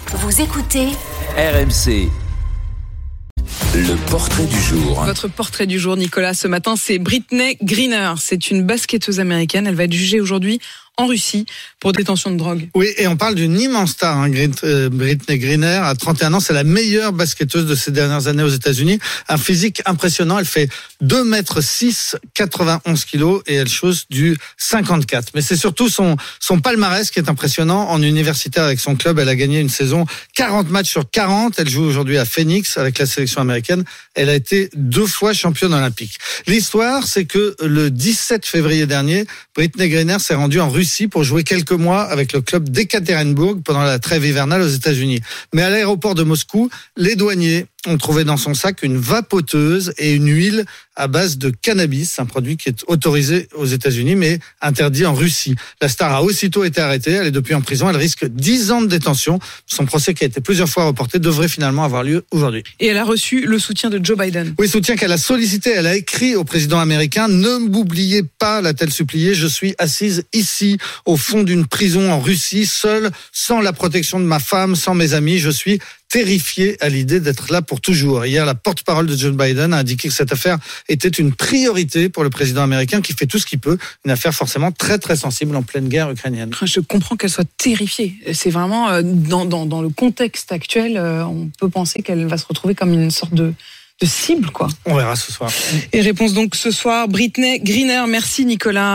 Vous écoutez RMC. Le portrait du jour. Votre portrait du jour, Nicolas, ce matin, c'est Brittney Griner. C'est une basketteuse américaine. Elle va être jugée aujourd'hui en Russie pour détention de drogue. Oui, et on parle d'une immense star, Brittney Griner. À 31 ans, c'est la meilleure basketteuse de ces dernières années aux États-Unis. Un physique impressionnant. Elle fait 2,6 m, 91 kg et elle chausse du 54. Mais c'est surtout son palmarès qui est impressionnant. En universitaire avec son club, elle a gagné une saison 40 matchs sur 40. Elle joue aujourd'hui à Phoenix avec la sélection américaine. Elle a été 2 fois championne olympique. L'histoire, c'est que le 17 février dernier, Brittney Griner s'est rendue en Russie pour jouer quelques mois avec le club d'Ekaterinbourg pendant la trêve hivernale aux États-Unis. Mais à l'aéroport de Moscou, les douaniers ont trouvé dans son sac une vapoteuse et une huile à base de cannabis, un produit qui est autorisé aux États-Unis mais interdit en Russie. La star a aussitôt été arrêtée, elle est depuis en prison, elle risque 10 ans de détention. Son procès qui a été plusieurs fois reporté devrait finalement avoir lieu aujourd'hui. Et elle a reçu le soutien de Joe Biden. Oui, soutien qu'elle a sollicité, elle a écrit au président américain: ne m'oubliez pas, l'a-t-elle supplié, je suis assise ici, au fond d'une prison en Russie, seule, sans la protection de ma femme, sans mes amis, je suis terrifié à l'idée d'être là pour toujours. Hier, la porte-parole de Joe Biden a indiqué que cette affaire était une priorité pour le président américain qui fait tout ce qu'il peut. Une affaire forcément très très sensible en pleine guerre ukrainienne. Je comprends qu'elle soit terrifiée. C'est vraiment, dans le contexte actuel, on peut penser qu'elle va se retrouver comme une sorte de cible, quoi. On verra ce soir. Et réponse donc ce soir, Brittney Griner. Merci Nicolas.